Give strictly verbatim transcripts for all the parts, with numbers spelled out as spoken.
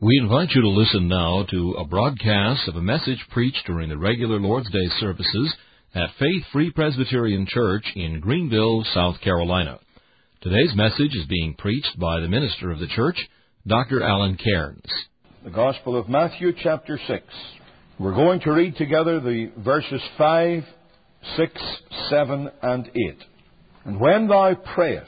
We invite you to listen now to a broadcast of a message preached during the regular Lord's Day services at Faith Free Presbyterian Church in Greenville, South Carolina. Today's message is being preached by the minister of the church, Doctor Alan Cairns. The Gospel of Matthew, chapter six. We're going to read together the verses five, six, seven, and eight. And when thou prayest,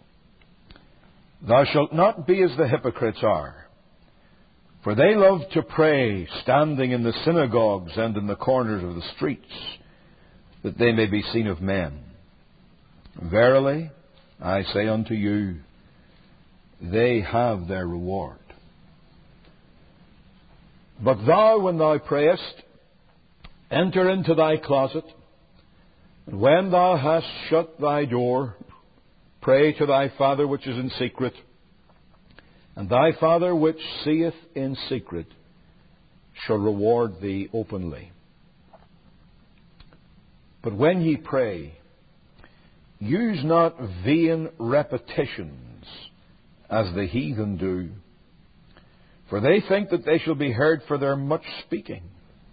thou shalt not be as the hypocrites are, for they love to pray, standing in the synagogues and in the corners of the streets, that they may be seen of men. Verily, I say unto you, they have their reward. But thou, when thou prayest, enter into thy closet, and when thou hast shut thy door, pray to thy Father which is in secret, and thy Father which seeth in secret shall reward thee openly. But when ye pray, use not vain repetitions, as the heathen do, for they think that they shall be heard for their much speaking.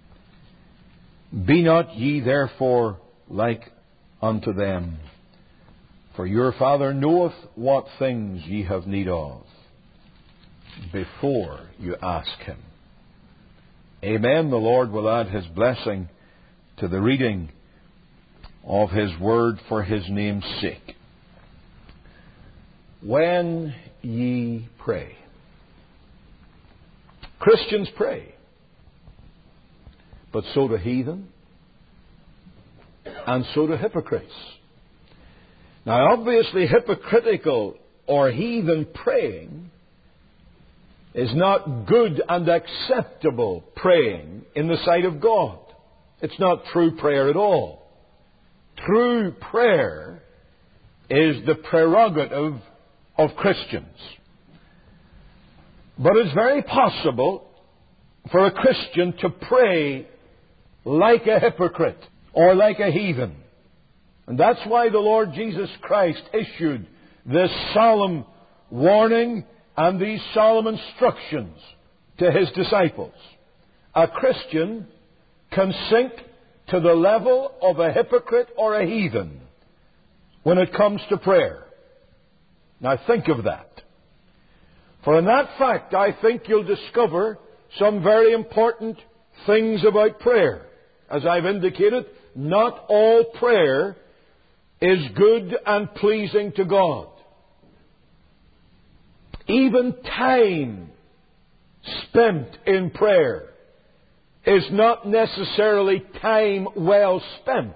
Be not ye therefore like unto them, for your Father knoweth what things ye have need of, before you ask Him. Amen. The Lord will add His blessing to the reading of His Word for His name's sake. When ye pray. Christians pray, but so do heathen, and so do hypocrites. Now, obviously, hypocritical or heathen praying is not good and acceptable praying in the sight of God. It's not true prayer at all. True prayer is the prerogative of Christians. But it's very possible for a Christian to pray like a hypocrite or like a heathen. And that's why the Lord Jesus Christ issued this solemn warning and these solemn instructions to His disciples. A Christian can sink to the level of a hypocrite or a heathen when it comes to prayer. Now think of that. For in that fact, I think you'll discover some very important things about prayer. As I've indicated, not all prayer is good and pleasing to God. Even time spent in prayer is not necessarily time well spent.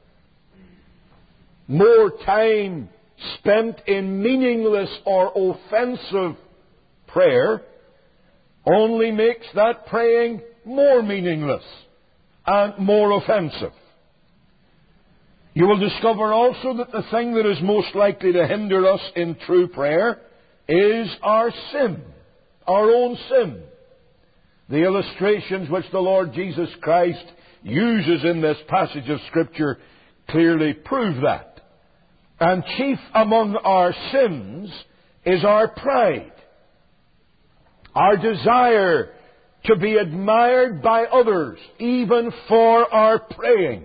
More time spent in meaningless or offensive prayer only makes that praying more meaningless and more offensive. You will discover also that the thing that is most likely to hinder us in true prayer is our sin, our own sin. The illustrations which the Lord Jesus Christ uses in this passage of Scripture clearly prove that. And chief among our sins is our pride, our desire to be admired by others, even for our praying.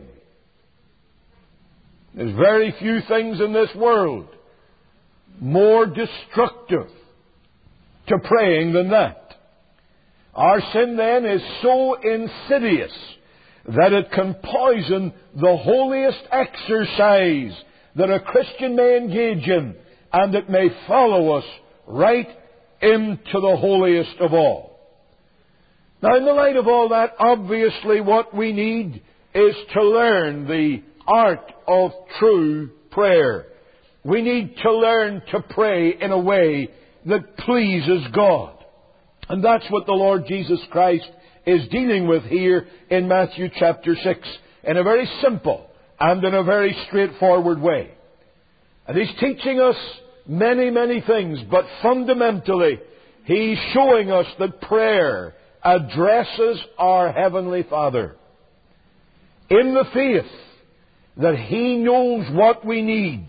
There's very few things in this world more destructive to praying than that. Our sin then is so insidious that it can poison the holiest exercise that a Christian may engage in, and it may follow us right into the holiest of all. Now, in the light of all that, obviously what we need is to learn the art of true prayer. We need to learn to pray in a way that pleases God. And that's what the Lord Jesus Christ is dealing with here in Matthew chapter six, in a very simple and in a very straightforward way. And He's teaching us many, many things, but fundamentally, He's showing us that prayer addresses our Heavenly Father in the faith that He knows what we need,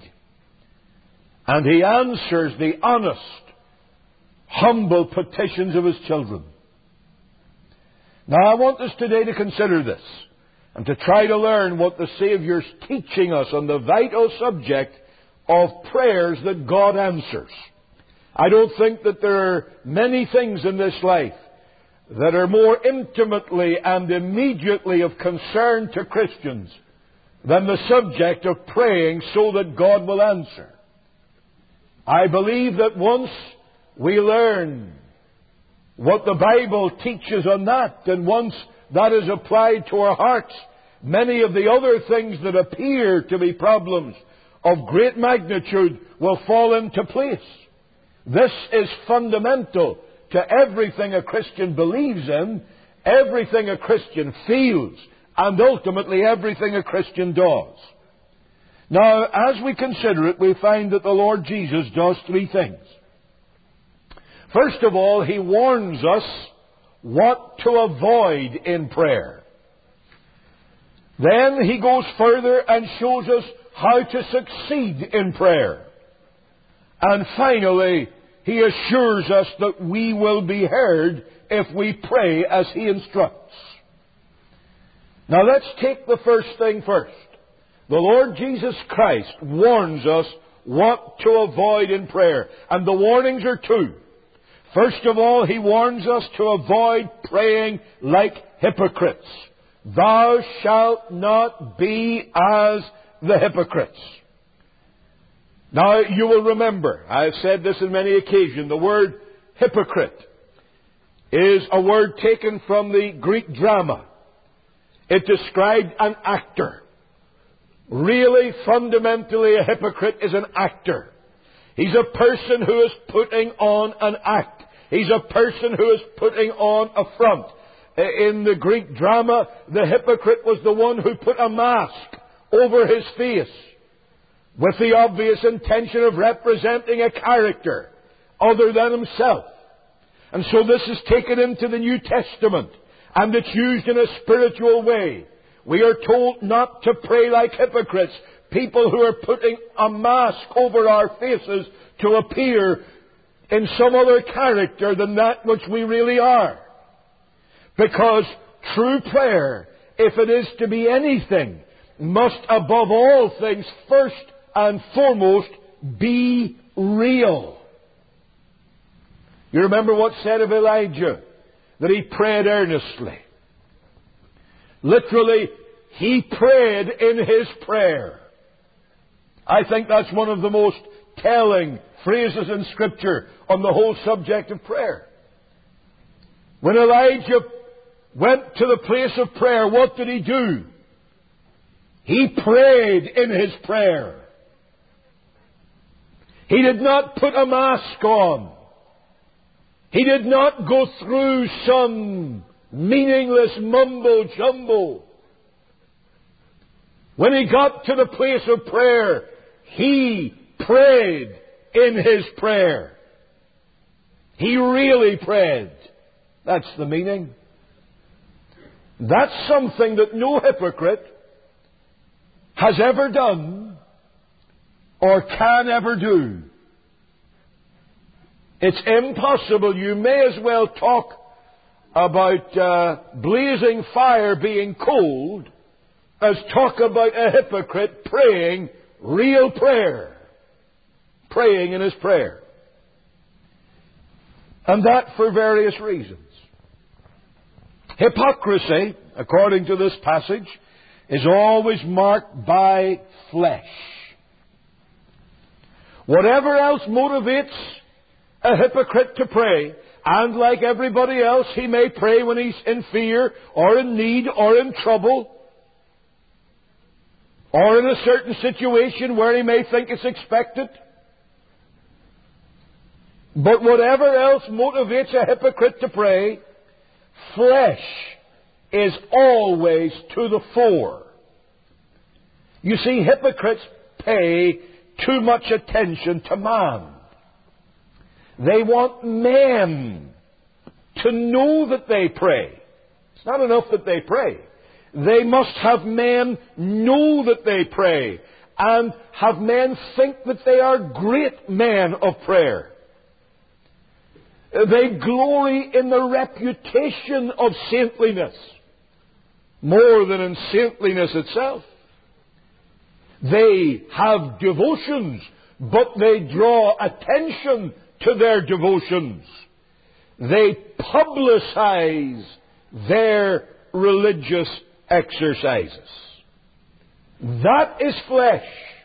and He answers the honest, humble petitions of His children. Now, I want us today to consider this and to try to learn what the Saviour's teaching us on the vital subject of prayers that God answers. I don't think that there are many things in this life that are more intimately and immediately of concern to Christians than the subject of praying so that God will answer. I believe that once we learn what the Bible teaches on that, and once that is applied to our hearts, many of the other things that appear to be problems of great magnitude will fall into place. This is fundamental to everything a Christian believes in, everything a Christian feels, and ultimately everything a Christian does. Now, as we consider it, we find that the Lord Jesus does three things. First of all, He warns us what to avoid in prayer. Then He goes further and shows us how to succeed in prayer. And finally, He assures us that we will be heard if we pray as He instructs. Now let's take the first thing first. The Lord Jesus Christ warns us what to avoid in prayer. And the warnings are two. First of all, He warns us to avoid praying like hypocrites. Thou shalt not be as the hypocrites. Now, you will remember, I have said this on many occasions, the word hypocrite is a word taken from the Greek drama. It described an actor. Really, fundamentally, a hypocrite is an actor. He's a person who is putting on an act. He's a person who is putting on a front. In the Greek drama, the hypocrite was the one who put a mask over his face with the obvious intention of representing a character other than himself. And so this is taken into the New Testament, and it's used in a spiritual way. We are told not to pray like hypocrites, people who are putting a mask over our faces to appear in some other character than that which we really are. Because true prayer, if it is to be anything, must above all things, first and foremost, be real. You remember what's said of Elijah? That he prayed earnestly. Literally, he prayed in his prayer. I think that's one of the most telling phrases in Scripture on the whole subject of prayer. When Elijah went to the place of prayer, what did he do? He prayed in his prayer. He did not put a mask on. He did not go through some meaningless mumbo-jumbo. When he got to the place of prayer, he prayed in his prayer. He really prayed. That's the meaning. That's something that no hypocrite has ever done or can ever do. It's impossible. You may as well talk about uh, blazing fire being cold as talk about a hypocrite praying real prayer. Praying in his prayer. And that for various reasons. Hypocrisy, according to this passage, is always marked by flesh. Whatever else motivates a hypocrite to pray, and like everybody else, he may pray when he's in fear, or in need, or in trouble, or in a certain situation where he may think it's expected. But whatever else motivates a hypocrite to pray, flesh is always to the fore. You see, hypocrites pay too much attention to man. They want men to know that they pray. It's not enough that they pray. They must have men know that they pray, and have men think that they are great men of prayer. They glory in the reputation of saintliness more than in saintliness itself. They have devotions, but they draw attention to their devotions. They publicize their religious exercises. That is flesh.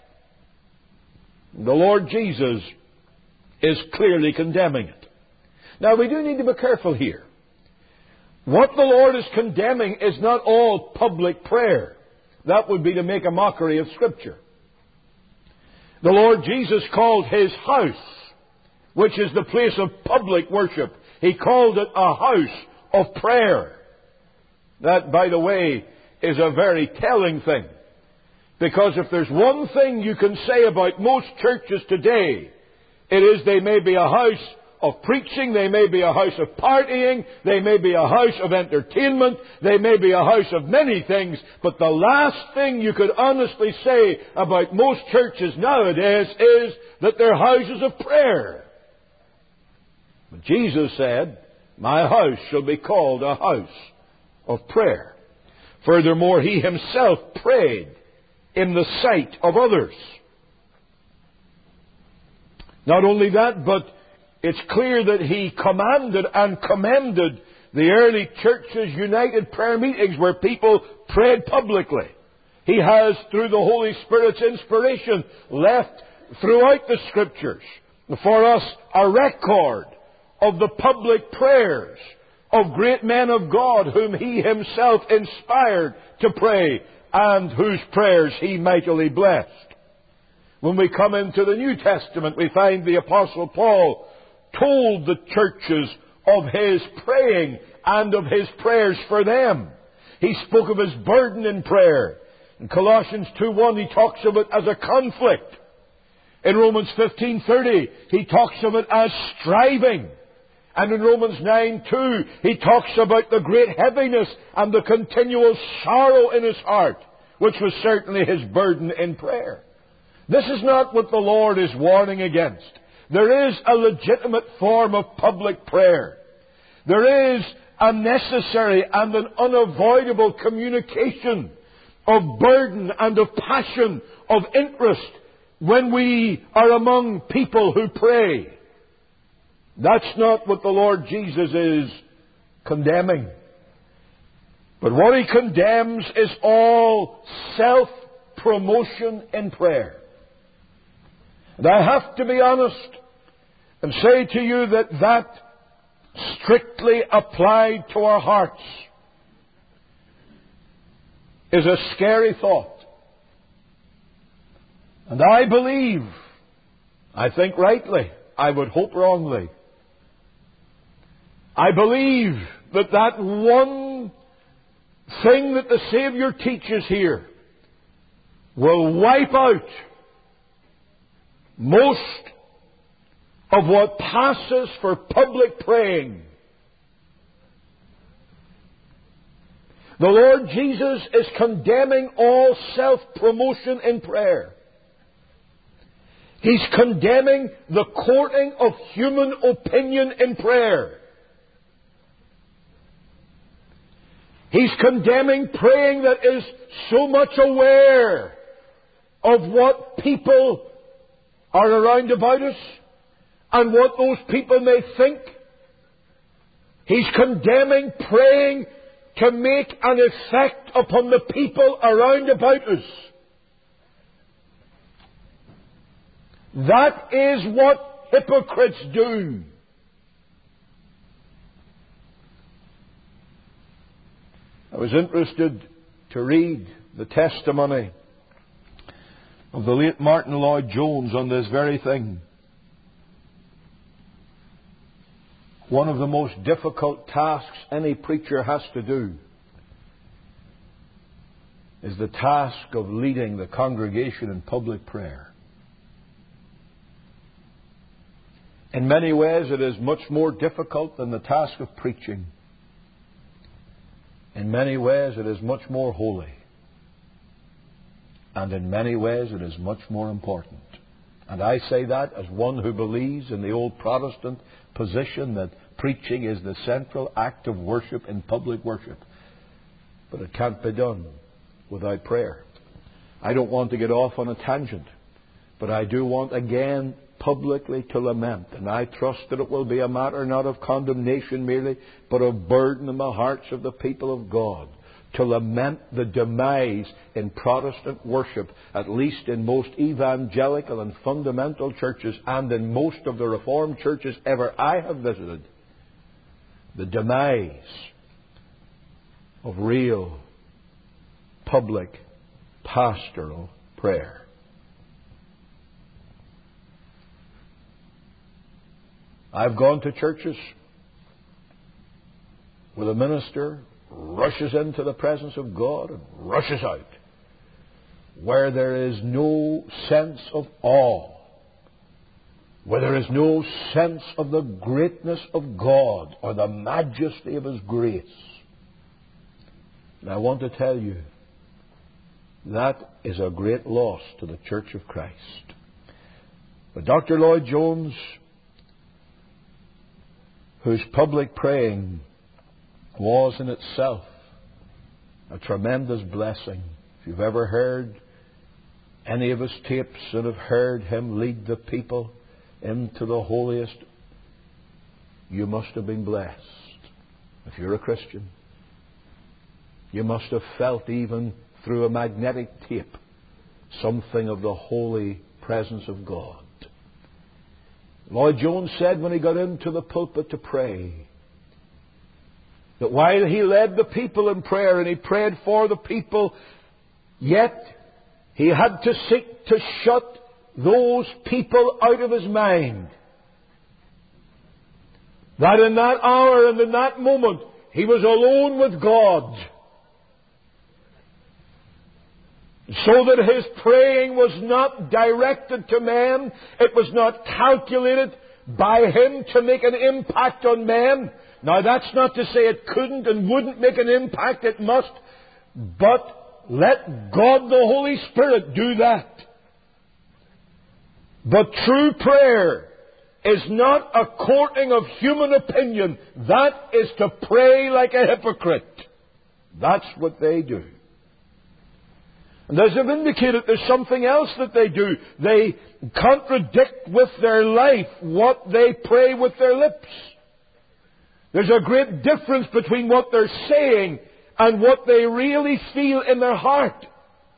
The Lord Jesus is clearly condemning it. Now, we do need to be careful here. What the Lord is condemning is not all public prayer. That would be to make a mockery of Scripture. The Lord Jesus called His house, which is the place of public worship, He called it a house of prayer. That, by the way, is a very telling thing. Because if there's one thing you can say about most churches today, it is they may be a house of preaching, they may be a house of partying, they may be a house of entertainment, they may be a house of many things, but the last thing you could honestly say about most churches nowadays is that they're houses of prayer. But Jesus said, "My house shall be called a house of prayer." Furthermore, He Himself prayed in the sight of others. Not only that, but it's clear that He commanded and commended the early church's united prayer meetings where people prayed publicly. He has, through the Holy Spirit's inspiration, left throughout the Scriptures for us a record of the public prayers of great men of God whom He Himself inspired to pray and whose prayers He mightily blessed. When we come into the New Testament, we find the Apostle Paul told the churches of his praying and of his prayers for them. He spoke of his burden in prayer. In Colossians two one, he talks of it as a conflict. In Romans fifteen thirty, he talks of it as striving. And in Romans nine two, he talks about the great heaviness and the continual sorrow in his heart, which was certainly his burden in prayer. This is not what the Lord is warning against. There is a legitimate form of public prayer. There is a necessary and an unavoidable communication of burden and of passion, of interest, when we are among people who pray. That's not what the Lord Jesus is condemning. But what He condemns is all self-promotion in prayer. And I have to be honest and say to you that that, strictly applied to our hearts, is a scary thought. And I believe, I think rightly, I would hope wrongly, I believe that that one thing that the Savior teaches here will wipe out most of what passes for public praying. The Lord Jesus is condemning all self-promotion in prayer. He's condemning the courting of human opinion in prayer. He's condemning praying that is so much aware of what people are around about us and what those people may think. He's condemning praying to make an effect upon the people around about us. That is what hypocrites do. I was interested to read the testimony of the late Martin Lloyd-Jones on this very thing. One of the most difficult tasks any preacher has to do is the task of leading the congregation in public prayer. In many ways, it is much more difficult than the task of preaching. In many ways, it is much more holy. And in many ways, it is much more important. And I say that as one who believes in the old Protestant position that preaching is the central act of worship in public worship. But it can't be done without prayer. I don't want to get off on a tangent, but I do want again publicly to lament, and I trust that it will be a matter not of condemnation merely, but of burden in the hearts of the people of God, to lament the demise in Protestant worship, at least in most evangelical and fundamental churches and in most of the Reformed churches ever I have visited, the demise of real public pastoral prayer. I've gone to churches where the minister rushes into the presence of God and rushes out, where there is no sense of awe, where there is no sense of the greatness of God or the majesty of His grace. And I want to tell you, that is a great loss to the Church of Christ. But Doctor Lloyd Jones, whose public praying was in itself a tremendous blessing. If you've ever heard any of his tapes and have heard him lead the people into the holiest, you must have been blessed. If you're a Christian, you must have felt, even through a magnetic tape, something of the holy presence of God. Lloyd Jones said when he got into the pulpit to pray, that while he led the people in prayer and he prayed for the people, yet he had to seek to shut those people out of his mind. That in that hour and in that moment, he was alone with God. So that his praying was not directed to men. It was not calculated by him to make an impact on men. Now, that's not to say it couldn't and wouldn't make an impact. It must. But let God the Holy Spirit do that. But true prayer is not a courting of human opinion. That is to pray like a hypocrite. That's what they do. And as I've indicated, there's something else that they do. They contradict with their life what they pray with their lips. There's a great difference between what they're saying and what they really feel in their heart.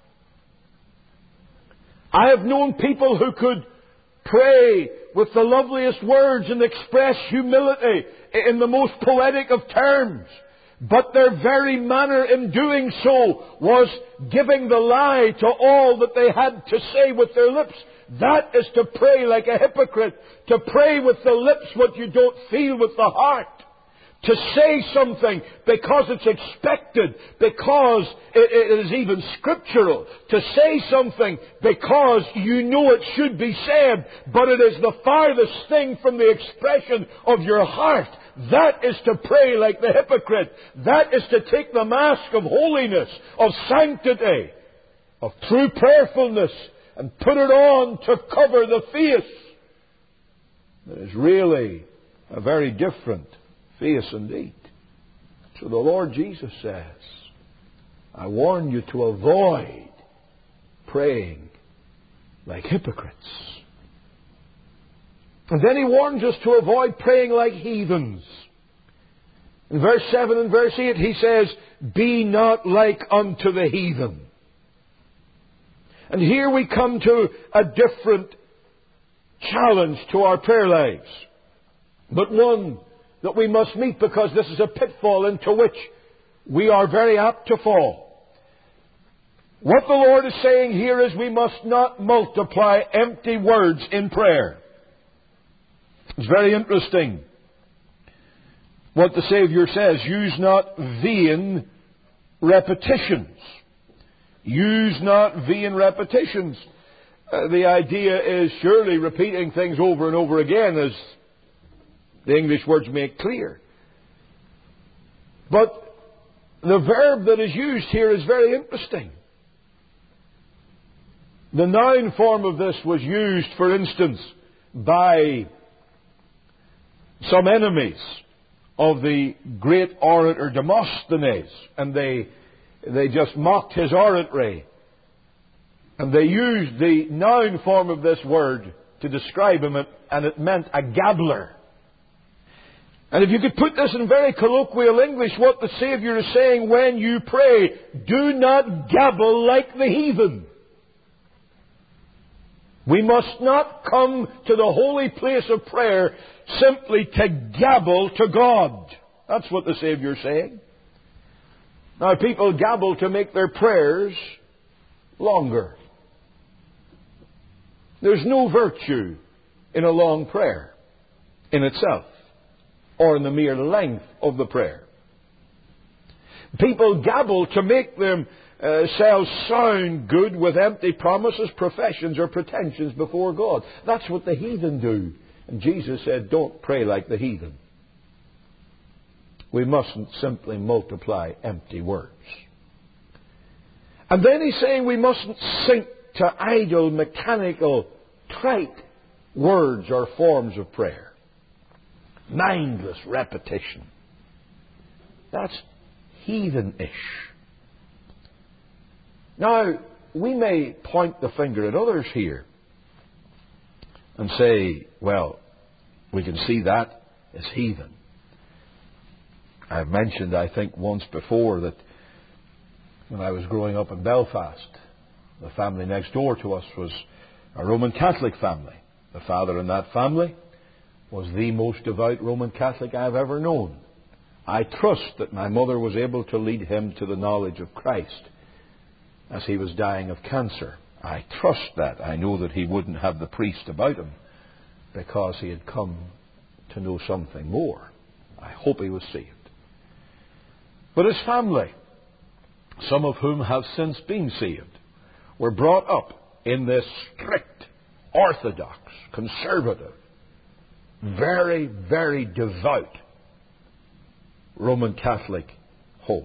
I have known people who could pray with the loveliest words and express humility in the most poetic of terms. But their very manner in doing so was giving the lie to all that they had to say with their lips. That is to pray like a hypocrite. To pray with the lips what you don't feel with the heart. To say something because it's expected, because it is even scriptural. To say something because you know it should be said, but it is the farthest thing from the expression of your heart. That is to pray like the hypocrite. That is to take the mask of holiness, of sanctity, of true prayerfulness, and put it on to cover the face. That is really a very different face indeed. So the Lord Jesus says, I warn you to avoid praying like hypocrites. And then He warns us to avoid praying like heathens. In verse seven and verse eight He says, be not like unto the heathen. And here we come to a different challenge to our prayer lives. But one that we must meet, because this is a pitfall into which we are very apt to fall. What the Lord is saying here is we must not multiply empty words in prayer. It's very interesting what the Savior says. Use not vain repetitions. Use not vain repetitions. Uh, the idea is surely repeating things over and over again, as the English words make clear. But the verb that is used here is very interesting. The noun form of this was used, for instance, by some enemies of the great orator Demosthenes, and they they just mocked his oratory. And they used the noun form of this word to describe him, and it meant a gabbler. And if you could put this in very colloquial English, what the Savior is saying when you pray, do not gabble like the heathen. We must not come to the holy place of prayer simply to gabble to God. That's what the Savior is saying. Now, people gabble to make their prayers longer. There's no virtue in a long prayer in itself, or in the mere length of the prayer. People gabble to make themselves sound good with empty promises, professions, or pretensions before God. That's what the heathen do. And Jesus said, don't pray like the heathen. We mustn't simply multiply empty words. And then he's saying we mustn't sink to idle, mechanical, trite words or forms of prayer. Mindless repetition. That's heathenish. Now, we may point the finger at others here and say, well, we can see that as heathen. I've mentioned, I think, once before that when I was growing up in Belfast, the family next door to us was a Roman Catholic family. The father in that family was the most devout Roman Catholic I've ever known. I trust that my mother was able to lead him to the knowledge of Christ as he was dying of cancer. I trust that. I know that he wouldn't have the priest about him because he had come to know something more. I hope he was saved. But his family, some of whom have since been saved, were brought up in this strict, orthodox, conservative, very, very devout Roman Catholic home.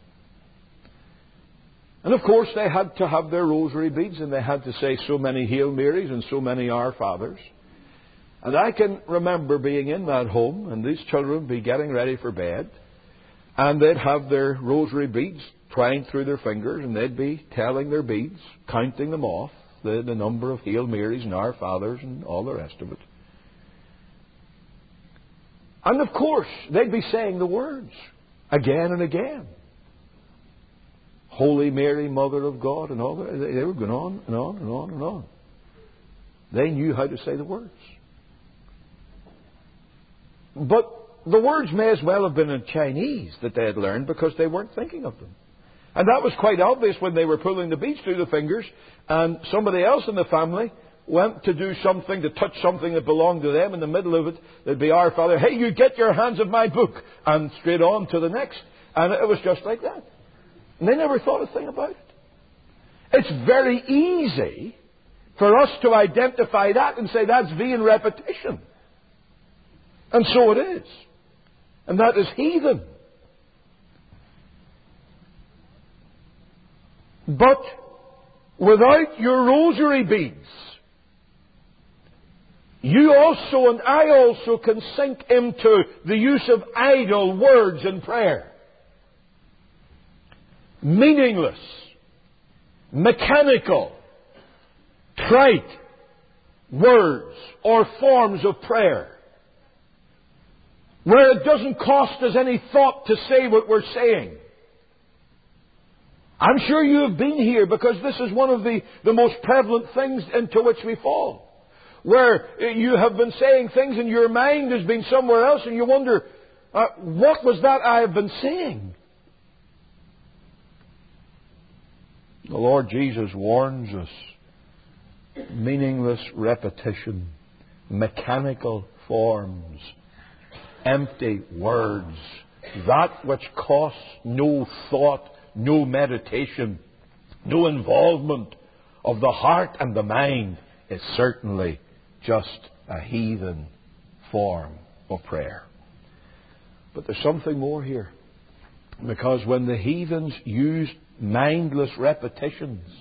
And of course they had to have their rosary beads, and they had to say so many Hail Marys and so many Our Fathers. And I can remember being in that home, and these children would be getting ready for bed, and they'd have their rosary beads twined through their fingers, and they'd be telling their beads, counting them off, the, the number of Hail Marys and Our Fathers and all the rest of it. And of course, they'd be saying the words again and again. Holy Mary, Mother of God, and all that. They were going on and on and on and on. They knew how to say the words. But the words may as well have been in Chinese that they had learned because they weren't thinking of them. And that was quite obvious when they were pulling the beads through the fingers and somebody else in the family went to do something, to touch something that belonged to them. In the middle of it, there'd be Our Father, hey, you get your hands off my book, and straight on to the next. And it was just like that. And they never thought a thing about it. It's very easy for us to identify that and say that's vain repetition. And so it is. And that is heathen. But without your rosary beads, you also and I also can sink into the use of idle words in prayer. Meaningless, mechanical, trite words or forms of prayer, where it doesn't cost us any thought to say what we're saying. I'm sure you have been here because this is one of the, the most prevalent things into which we fall. Where you have been saying things and your mind has been somewhere else and you wonder, uh, what was that I have been saying? The Lord Jesus warns us. Meaningless repetition, mechanical forms, empty words, that which costs no thought, no meditation, no involvement of the heart and the mind, is certainly just a heathen form of prayer. But there's something more here. Because when the heathens used mindless repetitions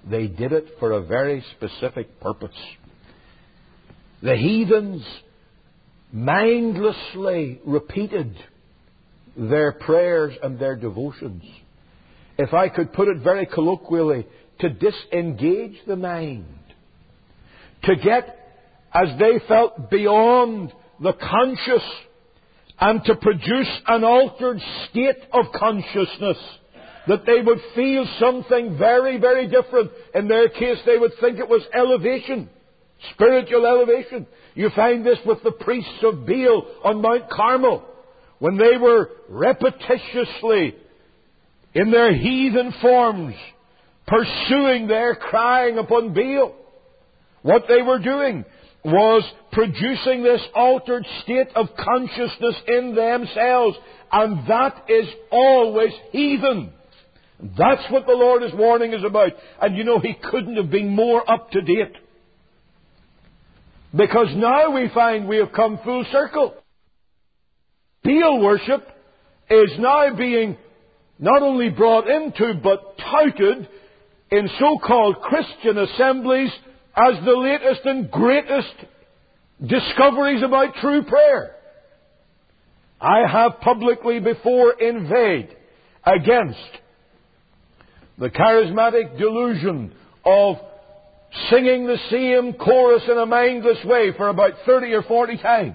They did it for a very specific purpose. The heathens mindlessly repeated their prayers and their devotions. If I could put it very colloquially, to disengage the mind. To get, as they felt, beyond the conscious and to produce an altered state of consciousness. That they would feel something very, very different. In their case, they would think it was elevation. Spiritual elevation. You find this with the priests of Baal on Mount Carmel. When they were repetitiously, in their heathen forms, pursuing their crying upon Baal. What they were doing was producing this altered state of consciousness in themselves. And that is always heathen. That's what the Lord is warning us about. And you know, He couldn't have been more up to date. Because now we find we have come full circle. Baal worship is now being not only brought into, but touted in so-called Christian assemblies as the latest and greatest discoveries about true prayer. I have publicly before inveighed against the charismatic delusion of singing the same chorus in a mindless way for about thirty or forty times.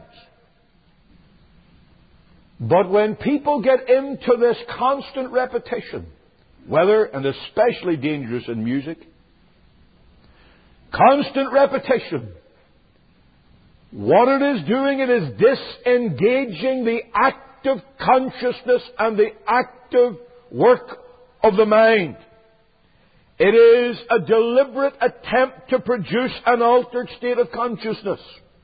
But when people get into this constant repetition, whether, and especially dangerous in music, constant repetition, what it is doing, it is disengaging the active consciousness and the active work of the mind. It is a deliberate attempt to produce an altered state of consciousness.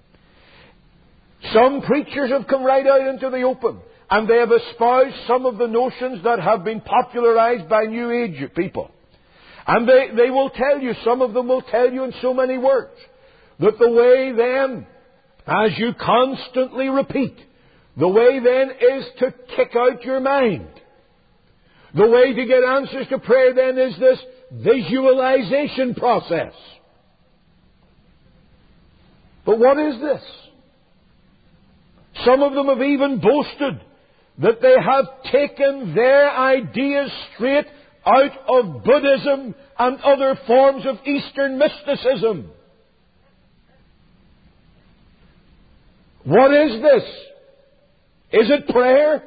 Some preachers have come right out into the open, and they have espoused some of the notions that have been popularized by New Age people. And they, they will tell you, some of them will tell you in so many words, that the way then, as you constantly repeat, the way then is to kick out your mind. The way to get answers to prayer then is this visualization process. But what is this? Some of them have even boasted that they have taken their ideas straight out of Buddhism and other forms of Eastern mysticism. What is this? Is it prayer?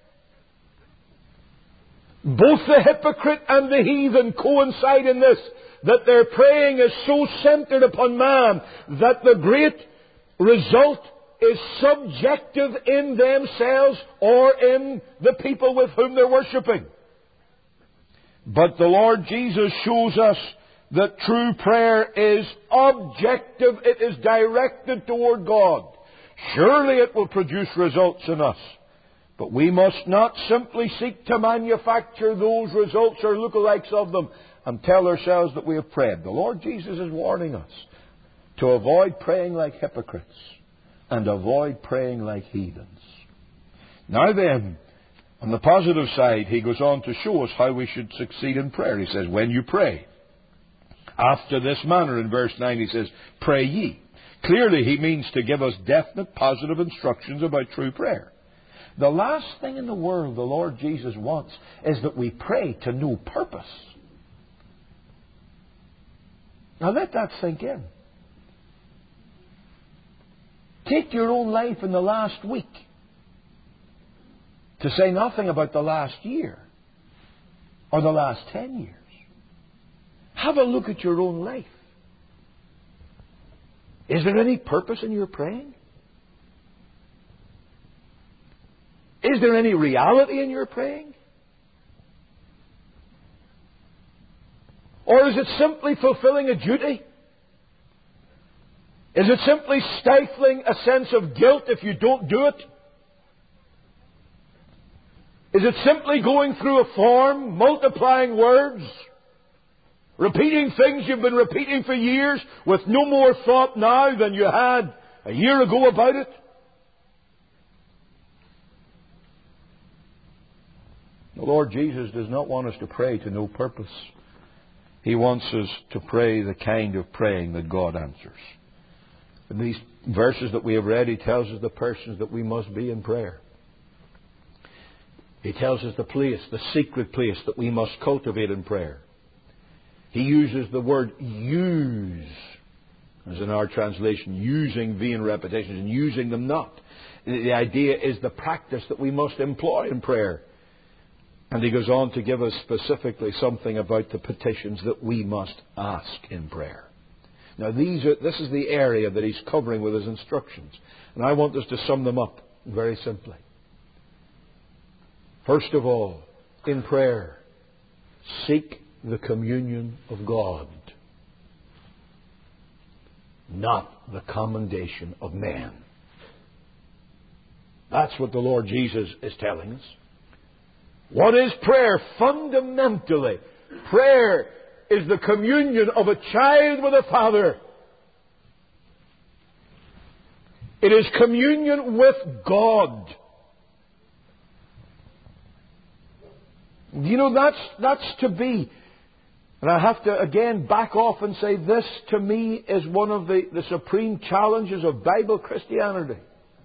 Both the hypocrite and the heathen coincide in this, that their praying is so centered upon man that the great result is subjective in themselves or in the people with whom they're worshipping. But the Lord Jesus shows us that true prayer is objective. It is directed toward God. Surely it will produce results in us. But we must not simply seek to manufacture those results or lookalikes of them and tell ourselves that we have prayed. The Lord Jesus is warning us to avoid praying like hypocrites and avoid praying like heathens. Now then, on the positive side, He goes on to show us how we should succeed in prayer. He says, when you pray, after this manner, in verse nine, He says, pray ye. Clearly, He means to give us definite, positive instructions about true prayer. The last thing in the world the Lord Jesus wants is that we pray to no purpose. Now let that sink in. Take your own life in the last week, to say nothing about the last year or the last ten years. Have a look at your own life. Is there any purpose in your praying? Is there any reality in your praying? Or is it simply fulfilling a duty? Is it simply stifling a sense of guilt if you don't do it? Is it simply going through a form, multiplying words, repeating things you've been repeating for years with no more thought now than you had a year ago about it? The Lord Jesus does not want us to pray to no purpose. He wants us to pray the kind of praying that God answers. In these verses that we have read, He tells us the persons that we must be in prayer. He tells us the place, the secret place that we must cultivate in prayer. He uses the word use, as in our translation, using vain repetitions and using them not. The idea is the practice that we must employ in prayer. And he goes on to give us specifically something about the petitions that we must ask in prayer. Now, these are, this is the area that he's covering with his instructions. And I want us to sum them up very simply. First of all, in prayer, seek the communion of God, not the commendation of man. That's what the Lord Jesus is telling us. What is prayer? Fundamentally, prayer is the communion of a child with a father. It is communion with God. You know, that's, that's to be. And I have to again back off and say this to me is one of the, the supreme challenges of Bible Christianity.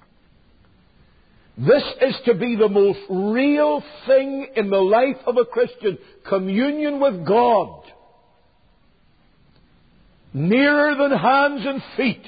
This is to be the most real thing in the life of a Christian. Communion with God. Nearer than hands and feet.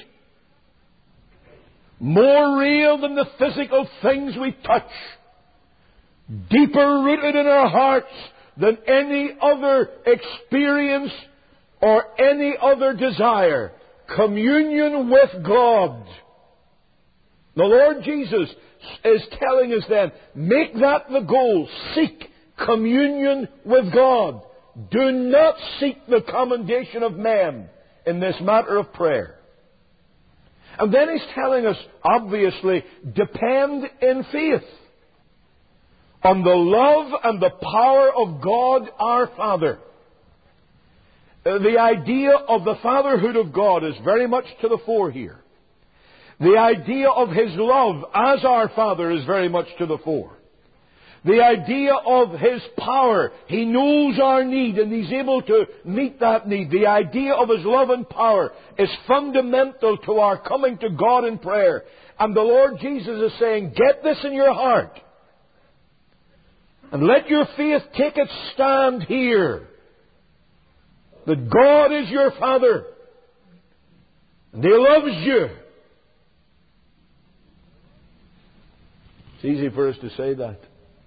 More real than the physical things we touch. Deeper rooted in our hearts than any other experience or any other desire. Communion with God. The Lord Jesus is telling us then, make that the goal. Seek communion with God. Do not seek the commendation of men in this matter of prayer. And then He's telling us, obviously, depend in faith on the love and the power of God our Father. The idea of the fatherhood of God is very much to the fore here. The idea of His love as our Father is very much to the fore. The idea of His power, He knows our need and He's able to meet that need. The idea of His love and power is fundamental to our coming to God in prayer. And the Lord Jesus is saying, get this in your heart. And let your faith take its stand here. That God is your Father. And He loves you. It's easy for us to say that.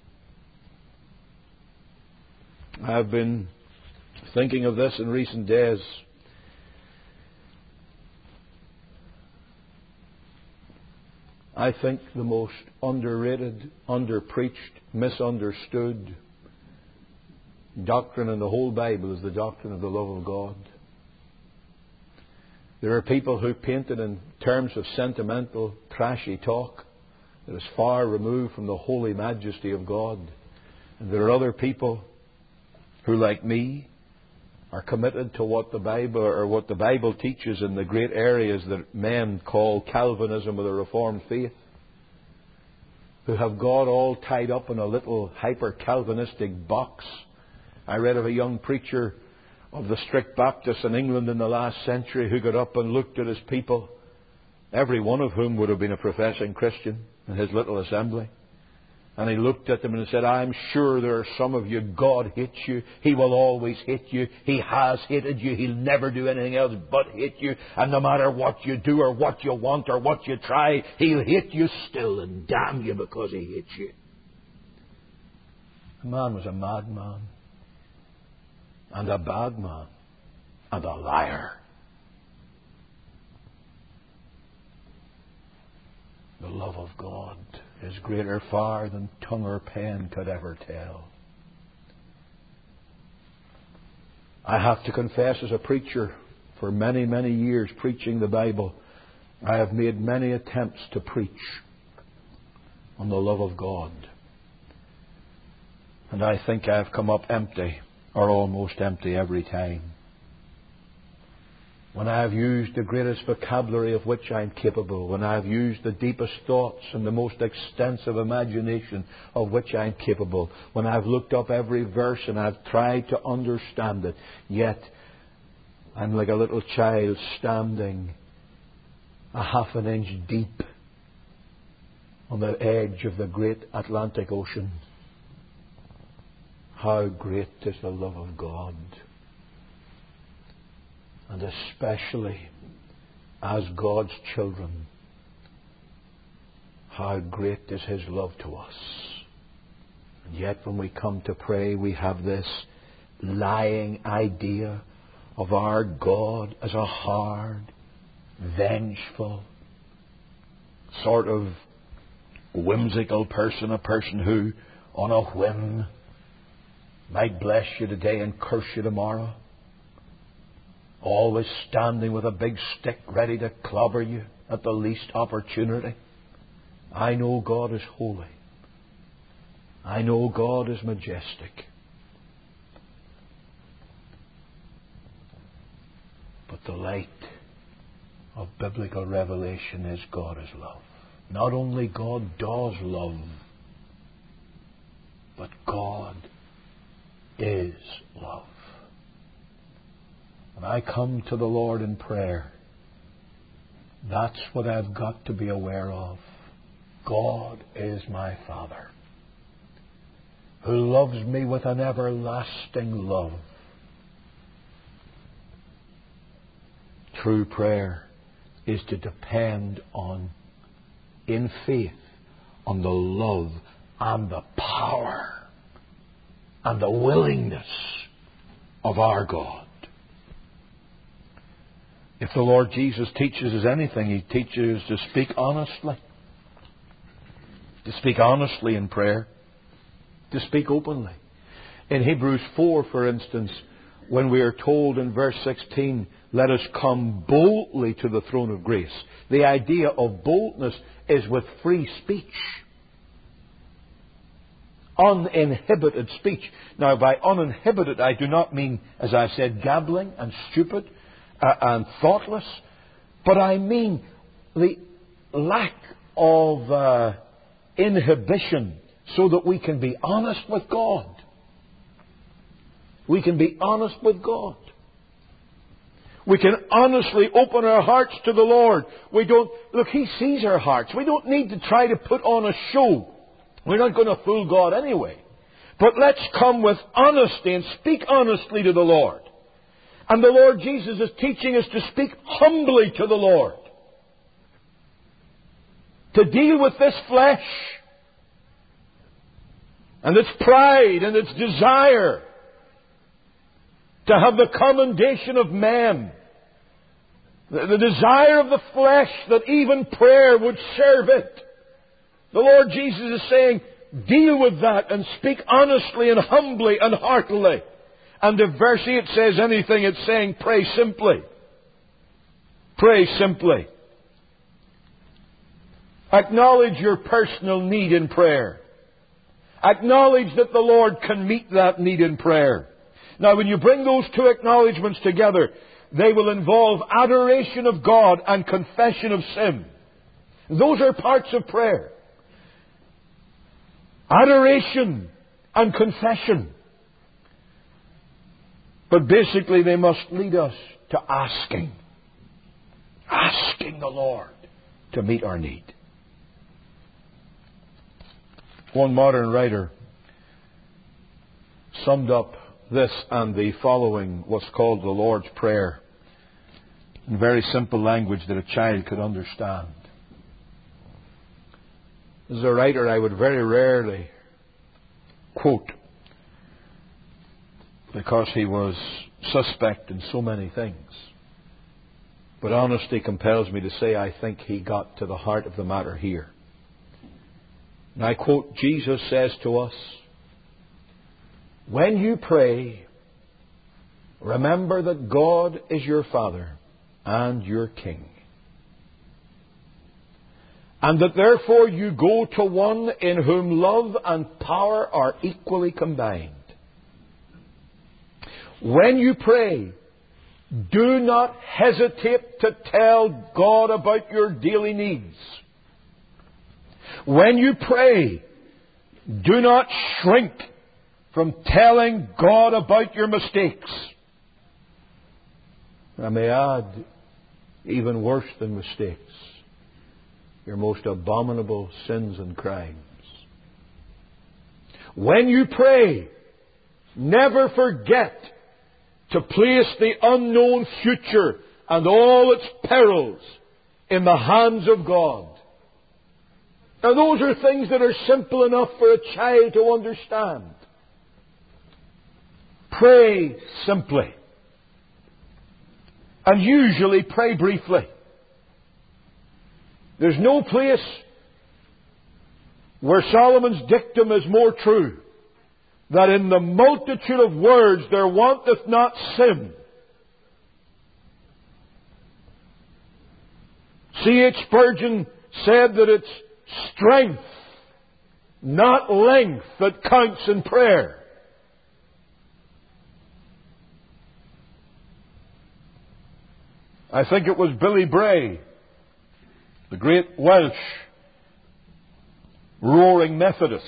I've been thinking of this in recent days. I think the most underrated, underpreached, misunderstood doctrine in the whole Bible is the doctrine of the love of God. There are people who paint it in terms of sentimental, trashy talk that is far removed from the holy majesty of God. And there are other people who, like me, are committed to what the Bible or what the Bible teaches in the great areas that men call Calvinism or the Reformed faith, who have God all tied up in a little hyper-Calvinistic box. I read of a young preacher of the strict Baptists in England in the last century who got up and looked at his people, every one of whom would have been a professing Christian in his little assembly. And he looked at them and said, I'm sure there are some of you, God hates you. He will always hate you. He has hated you. He'll never do anything else but hate you. And no matter what you do or what you want or what you try, He'll hate you still and damn you because He hates you. The man was a madman. And a bad man. And a liar. The love of God is greater far than tongue or pen could ever tell. I have to confess, as a preacher, for many, many years preaching the Bible, I have made many attempts to preach on the love of God. And I think I have come up empty, or almost empty, every time. when I have used the greatest vocabulary of which I am capable, when I have used the deepest thoughts and the most extensive imagination of which I am capable, when I have looked up every verse and I have tried to understand it, yet I'm like a little child standing a half an inch deep on the edge of the great Atlantic Ocean. How great is the love of God! And especially as God's children, how great is His love to us. And yet when we come to pray, we have this lying idea of our God as a hard, vengeful, sort of whimsical person, a person who, on a whim, might bless you today and curse you tomorrow. Always standing with a big stick ready to clobber you at the least opportunity. I know God is holy. I know God is majestic. But the light of biblical revelation is God is love. Not only God does love, but God is love. When I come to the Lord in prayer, that's what I've got to be aware of. God is my Father, who loves me with an everlasting love. True prayer is to depend on, in faith, on the love and the power and the willingness of our God. If the Lord Jesus teaches us anything, He teaches us to speak honestly. To speak honestly in prayer. To speak openly. In Hebrews four, for instance, when we are told in verse sixteen, let us come boldly to the throne of grace. The idea of boldness is with free speech. Uninhibited speech. Now, by uninhibited, I do not mean, as I said, gabbling and stupid uh, and thoughtless, but I mean the lack of uh, inhibition so that we can be honest with God. We can be honest with God. We can honestly open our hearts to the Lord. We don't, look, He sees our hearts. We don't need to try to put on a show. We're not going to fool God anyway. But let's come with honesty and speak honestly to the Lord. And the Lord Jesus is teaching us to speak humbly to the Lord. To deal with this flesh and its pride and its desire to have the commendation of men. The, the desire of the flesh that even prayer would serve it. The Lord Jesus is saying, deal with that and speak honestly and humbly and heartily. And if verse eight says anything, it's saying, pray simply. Pray simply. Acknowledge your personal need in prayer. Acknowledge that the Lord can meet that need in prayer. Now, when you bring those two acknowledgments together, they will involve adoration of God and confession of sin. Those are parts of prayer. Adoration and confession. But basically they must lead us to asking. Asking the Lord to meet our need. One modern writer summed up this and the following, what's called the Lord's Prayer, in very simple language that a child could understand. This is a writer I would very rarely quote because he was suspect in so many things. But honesty compels me to say I think he got to the heart of the matter here. And I quote, Jesus says to us, when you pray, remember that God is your Father and your King. And that therefore you go to one in whom love and power are equally combined. When you pray, Do not hesitate to tell God about your daily needs. When you pray, do not shrink from telling God about your mistakes. I may add, even worse than mistakes, your most abominable sins and crimes. When you pray, never forget to place the unknown future and all its perils in the hands of God. Now, those are things that are simple enough for a child to understand. Pray simply. And usually pray briefly. There's no place where Solomon's dictum is more true, that in the multitude of words there wanteth not sin. C H Spurgeon said that it's strength, not length, that counts in prayer. I think it was Billy Bray, the great Welsh roaring Methodist,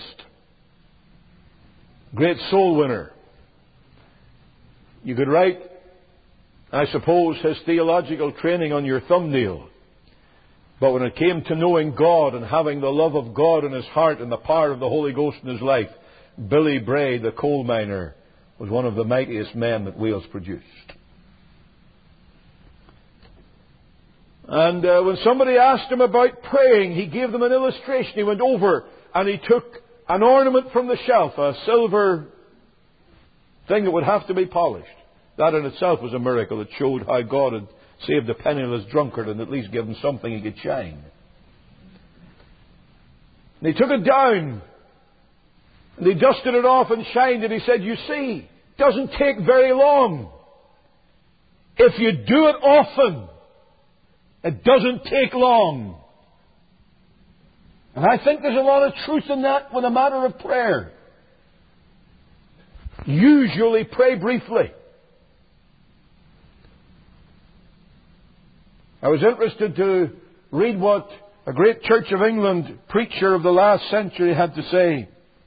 great soul winner. You could write, I suppose, his theological training on your thumbnail. But when it came to knowing God and having the love of God in his heart and the power of the Holy Ghost in his life, Billy Bray, the coal miner, was one of the mightiest men that Wales produced. And uh, when somebody asked him about praying, he gave them an illustration. He went over and he took an ornament from the shelf, a silver thing that would have to be polished. That in itself was a miracle. It showed how God had saved a penniless drunkard and at least given him something he could shine. And he took it down and he dusted it off and shined it. He said, you see, it doesn't take very long. If you do it often, it doesn't take long. And I think there's a lot of truth in that with a matter of prayer. Usually pray briefly. I was interested to read what a great Church of England preacher of the last century had to say.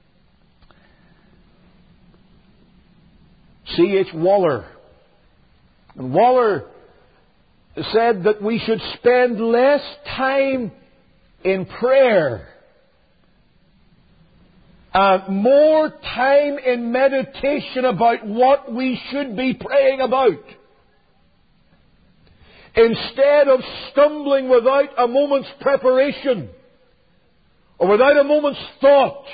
C H Waller. And Waller said that we should spend less time in prayer and more time in meditation about what we should be praying about. Instead of stumbling without a moment's preparation or without a moment's thought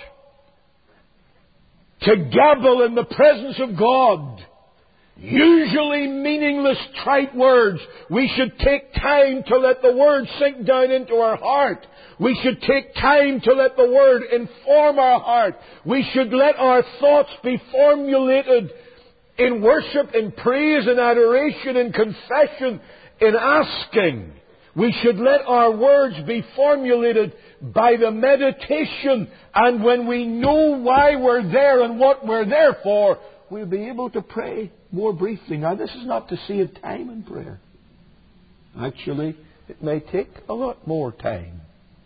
to gabble in the presence of God, usually meaningless, trite words, we should take time to let the Word sink down into our heart. We should take time to let the Word inform our heart. We should let our thoughts be formulated in worship, in praise, in adoration, in confession, in asking. We should let our words be formulated by the meditation, and when we know why we're there and what we're there for, we'll be able to pray more briefly. Now, this is not to save time in prayer. Actually, it may take a lot more time.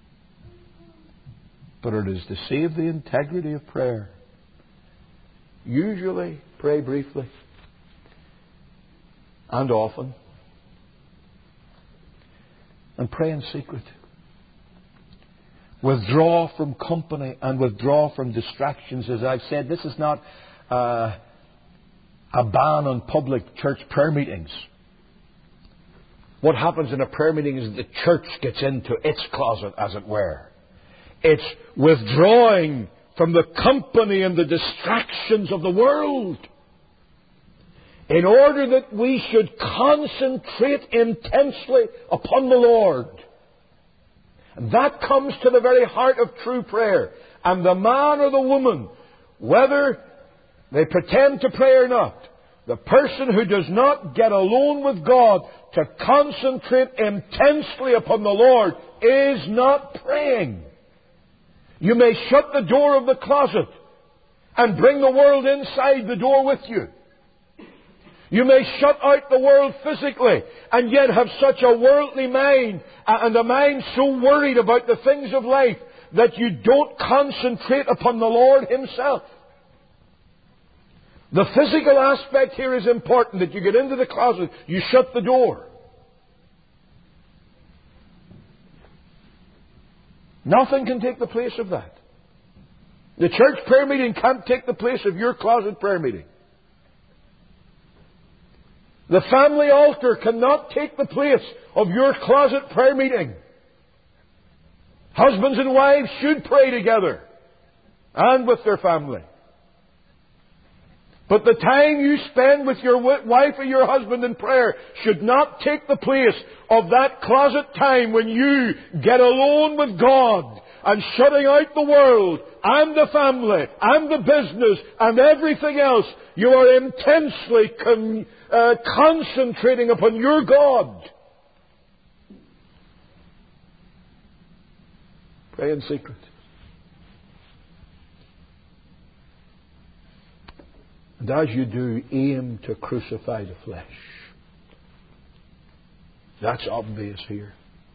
But it is to save the integrity of prayer. Usually, pray briefly and often. And pray in secret. Withdraw from company and withdraw from distractions. As I've said, this is not uh, a ban on public church prayer meetings. What happens in a prayer meeting is the church gets into its closet, as it were. It's withdrawing from the company and the distractions of the world in order that we should concentrate intensely upon the Lord. And that comes to the very heart of true prayer. And the man or the woman, whether they pretend to pray or not, the person who does not get alone with God to concentrate intensely upon the Lord is not praying. You may shut the door of the closet and bring the world inside the door with you. You may shut out the world physically and yet have such a worldly mind and a mind so worried about the things of life that you don't concentrate upon the Lord Himself. The physical aspect here is important, that you get into the closet, you shut the door. Nothing can take the place of that. The church prayer meeting can't take the place of your closet prayer meeting. The family altar cannot take the place of your closet prayer meeting. Husbands and wives should pray together and with their family. But the time you spend with your wife or your husband in prayer should not take the place of that closet time when you get alone with God and shutting out the world and the family and the business and everything else. You are intensely con- uh, concentrating upon your God. Pray in secret. And as you do, aim to crucify the flesh. That's obvious here.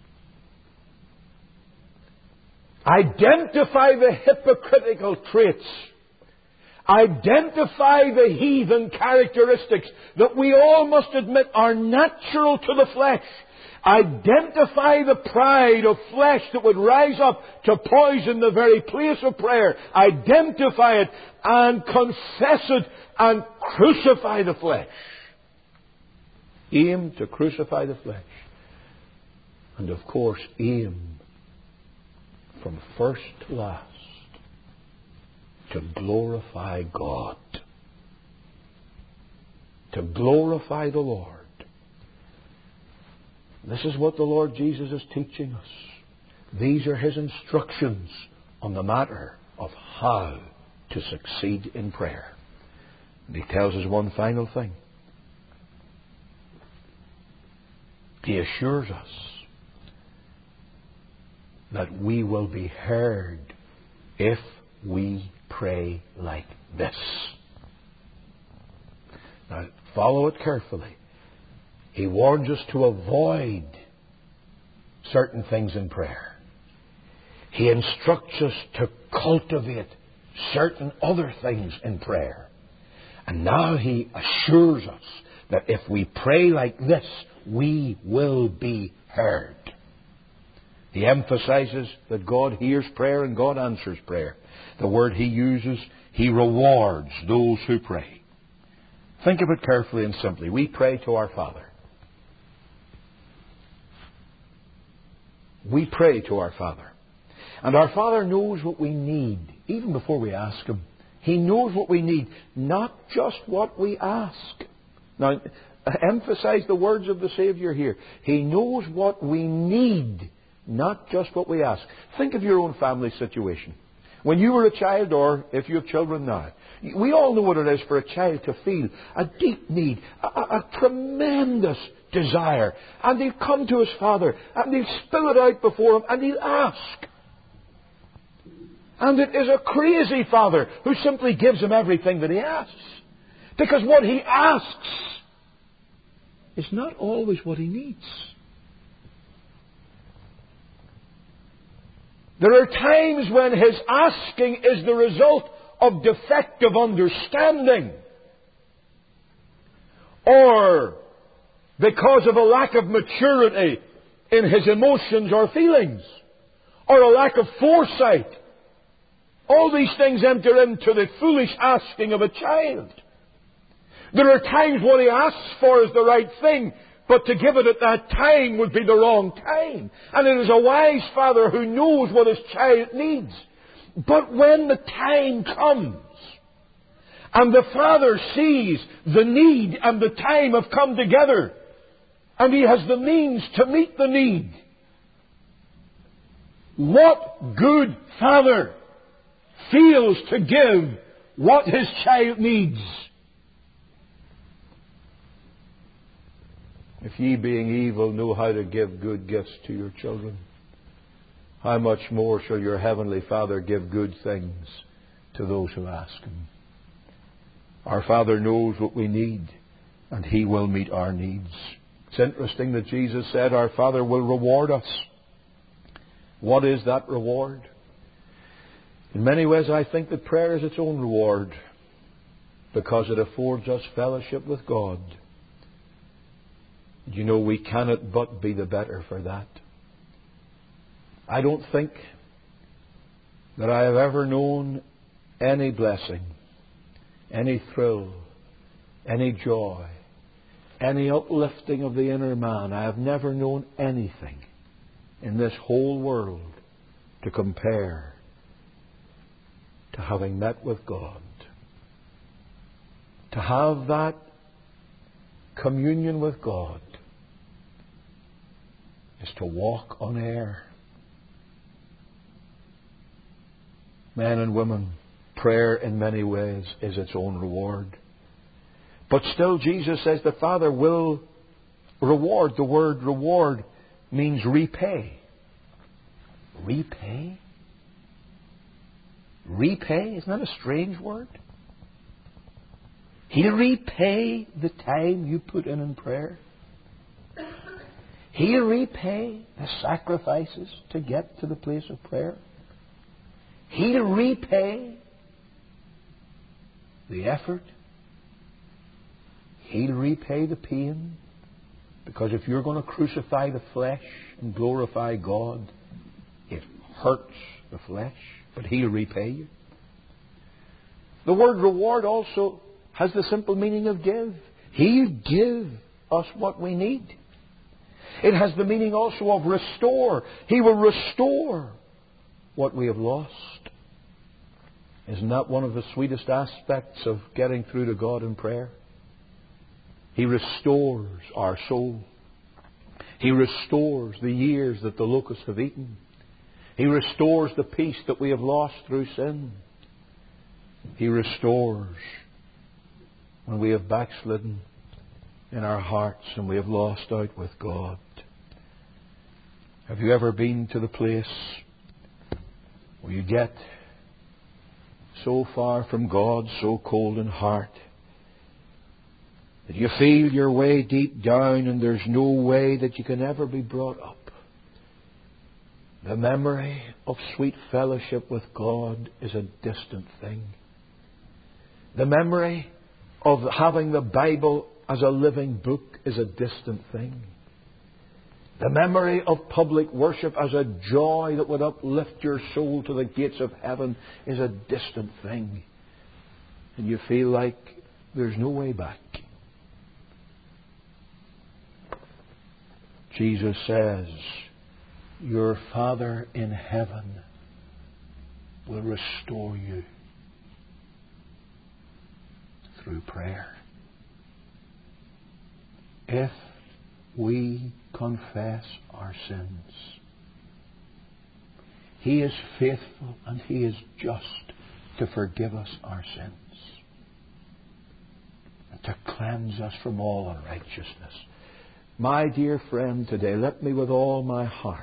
Identify the hypocritical traits. Identify the heathen characteristics that we all must admit are natural to the flesh. Identify the pride of flesh that would rise up to poison the very place of prayer. Identify it and confess it and crucify the flesh. Aim to crucify the flesh. And of course, aim from first to last to glorify God. To glorify the Lord. This is what the Lord Jesus is teaching us. These are His instructions on the matter of how to succeed in prayer. And He tells us one final thing. He assures us that we will be heard if we pray like this. Now, follow it carefully. He warns us to avoid certain things in prayer. He instructs us to cultivate certain other things in prayer. And now He assures us that if we pray like this, we will be heard. He emphasizes that God hears prayer and God answers prayer. The word He uses, He rewards those who pray. Think of it carefully and simply. We pray to our Father. We pray to our Father. And our Father knows what we need, even before we ask Him. He knows what we need, not just what we ask. Now, emphasize the words of the Savior here. He knows what we need, not just what we ask. Think of your own family situation. When you were a child, or if you have children now, we all know what it is for a child to feel a deep need, a, a, a tremendous desire. And he'll come to his father, and he'll spill it out before him, and he'll ask. And it is a crazy father who simply gives him everything that he asks. Because what he asks is not always what he needs. There are times when his asking is the result of defective understanding, or because of a lack of maturity in his emotions or feelings, or a lack of foresight. All these things enter into the foolish asking of a child. There are times what he asks for is the right thing, but to give it at that time would be the wrong time. And it is a wise father who knows what his child needs. But when the time comes, and the father sees the need and the time have come together, and he has the means to meet the need, what good father fails to give what his child needs? If ye, being evil, know how to give good gifts to your children, how much more shall your heavenly Father give good things to those who ask Him? Our Father knows what we need. and He will meet our needs. It's interesting that Jesus said our Father will reward us. What is that reward? In many ways, I think that prayer is its own reward, because it affords us fellowship with God. You know, we cannot but be the better for that. I don't think that I have ever known any blessing, any thrill, any joy, any uplifting of the inner man. I have never known anything in this whole world to compare to having met with God. To have that communion with God is to walk on air. Men and women, prayer in many ways is its own reward. But still, Jesus says the Father will reward. The word reward means repay. Repay? Repay? Isn't that a strange word? He'll repay the time you put in in prayer. He'll repay the sacrifices to get to the place of prayer. He'll repay the effort. He'll repay the pain. Because if you're going to crucify the flesh and glorify God, it hurts the flesh, but He'll repay you. The word reward also has the simple meaning of give. He'll give us what we need. It has the meaning also of restore. He will restore what we have lost. Isn't that one of the sweetest aspects of getting through to God in prayer? He restores our soul. He restores the years that the locusts have eaten. He restores the peace that we have lost through sin. He restores when we have backslidden in our hearts and we have lost out with God. Have you ever been to the place where you get so far from God, so cold in heart, that you feel your way deep down and there's no way that you can ever be brought up? The memory of sweet fellowship with God is a distant thing. The memory of having the Bible as a living book is a distant thing. The memory of public worship as a joy that would uplift your soul to the gates of heaven is a distant thing. And you feel like there's no way back. Jesus says, your Father in heaven will restore you through prayer. If we confess our sins, He is faithful and He is just to forgive us our sins and to cleanse us from all unrighteousness. My dear friend, today, let me with all my heart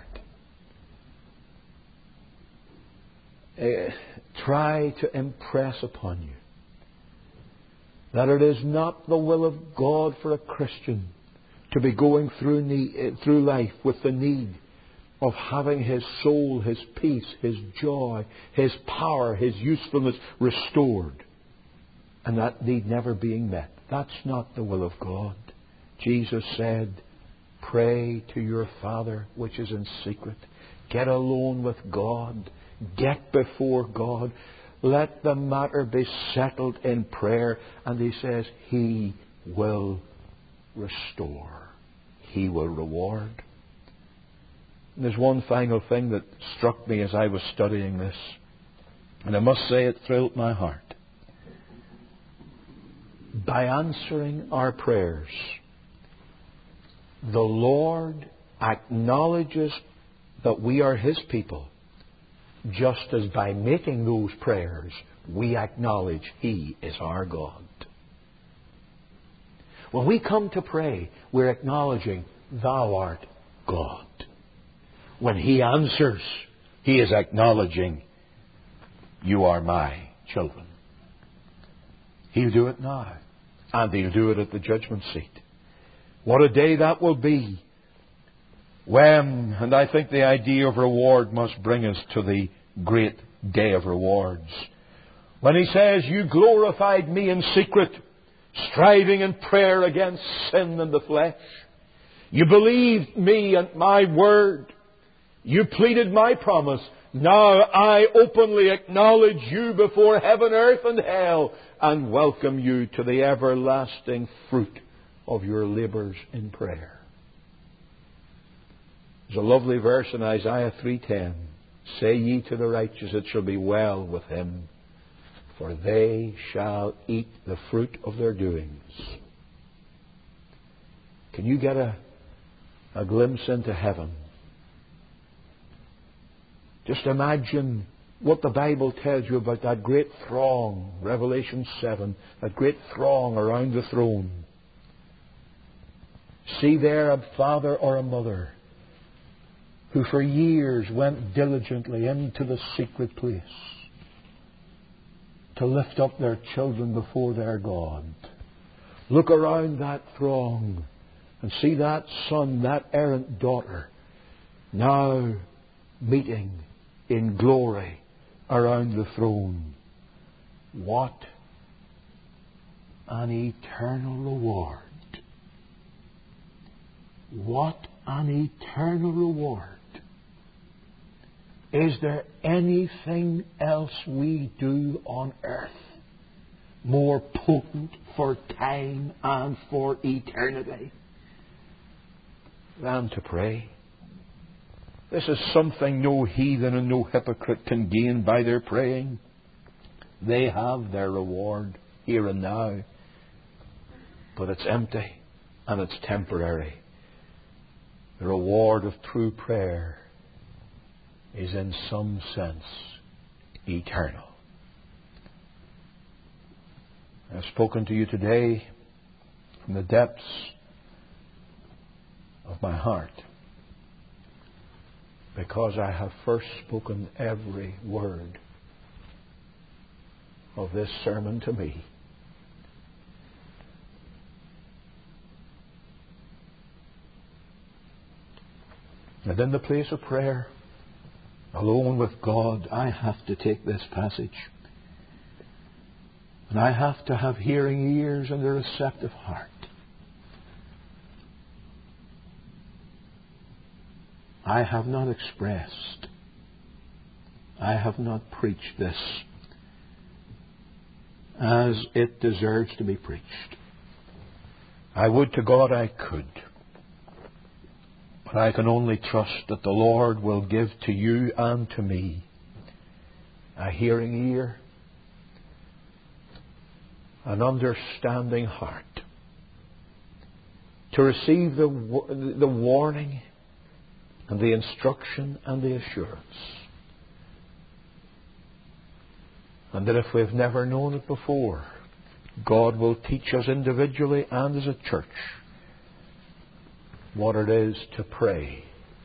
uh, try to impress upon you that it is not the will of God for a Christian to be going through, need, through life with the need of having his soul, his peace, his joy, his power, his usefulness restored, and that need never being met. That's not the will of God. Jesus said, pray to your Father which is in secret. Get alone with God. Get before God. Let the matter be settled in prayer. And He says, He will restore. He will reward. And there's one final thing that struck me as I was studying this. And I must say it thrilled my heart. By answering our prayers, the Lord acknowledges that we are His people, just as by making those prayers, we acknowledge He is our God. When we come to pray, we're acknowledging, Thou art God. When He answers, He is acknowledging, You are my children. He'll do it now. And He'll do it at the judgment seat. What a day that will be when, and I think the idea of reward must bring us to the great day of rewards. When He says, you glorified me in secret, striving in prayer against sin and the flesh. You believed me and my word. You pleaded my promise. Now I openly acknowledge you before heaven, earth, and hell, and welcome you to the everlasting fruit of your labours in prayer. There's a lovely verse in Isaiah three ten. Say ye to the righteous, it shall be well with him, for they shall eat the fruit of their doings. Can you get a, a glimpse into heaven? Just imagine what the Bible tells you about that great throng, Revelation seven, that great throng around the throne. See there a father or a mother who for years went diligently into the secret place to lift up their children before their God. Look around that throng and see that son, that errant daughter, now meeting in glory around the throne. What an eternal reward. What an eternal reward. Is there anything else we do on earth more potent for time and for eternity than to pray? This is something no heathen and no hypocrite can gain by their praying. They have their reward here and now, but it's empty and it's temporary. The reward of true prayer is in some sense eternal. I've spoken to you today from the depths of my heart, because I have first spoken every word of this sermon to me. And in the place of prayer, alone with God, I have to take this passage. And I have to have hearing ears and a receptive heart. I have not expressed, I have not preached this as it deserves to be preached. I would to God I could. But I can only trust that the Lord will give to you and to me a hearing ear, an understanding heart, to receive the, the warning and the instruction and the assurance. And that if we've never known it before, God will teach us individually and as a church what it is to pray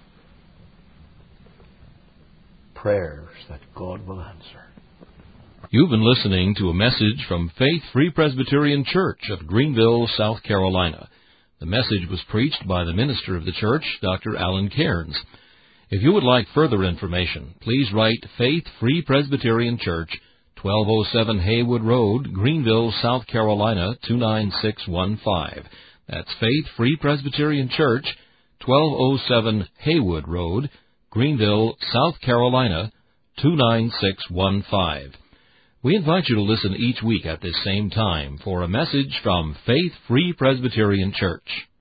prayers that God will answer. You've been listening to a message from Faith Free Presbyterian Church of Greenville, South Carolina. The message was preached by the minister of the church, Doctor Alan Cairns. If you would like further information, please write Faith Free Presbyterian Church, twelve oh seven Haywood Road, Greenville, South Carolina, two nine six one five. That's Faith Free Presbyterian Church, twelve oh seven Haywood Road, Greenville, South Carolina, two nine six one five. We invite you to listen each week at this same time for a message from Faith Free Presbyterian Church.